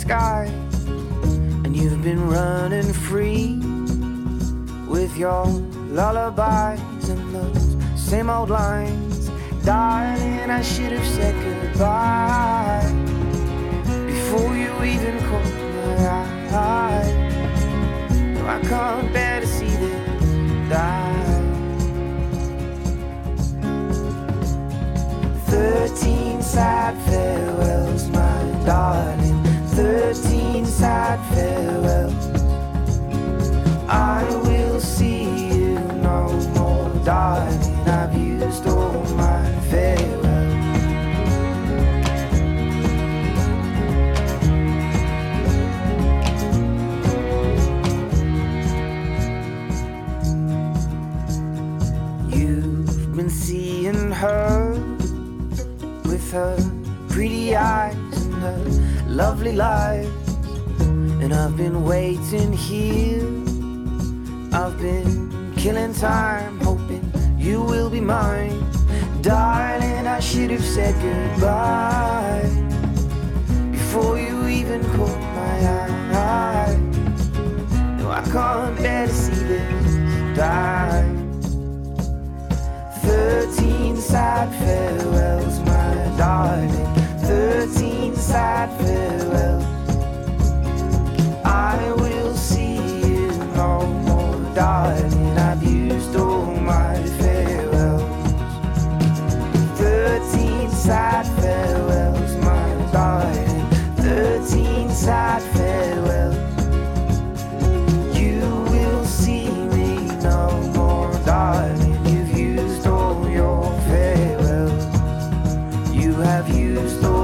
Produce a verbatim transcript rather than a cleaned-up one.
sky, and you've been running free with your lullabies and those same old lines. Darling, I should have said goodbye before you even caught my eye. No, I can't bear to see this die. Thirteen sad farewells, my darling. Thirteen sad farewells. I will see you no more, darling. I've used all my farewells. You've been seeing her with her pretty eyes and her lovely life, and I've been waiting here. I've been killing time, hoping you will be mine. Darling, I should have said goodbye before you even caught my eye. No, I can't bear to see this die. Thirteen sad farewells, my darling. Thirteen sad farewells. I will see you no more, darling. I've used all my farewells. Thirteen sad farewells, my darling. Thirteen sad farewells. You will see me no more, darling. You've used all your farewells. You have used all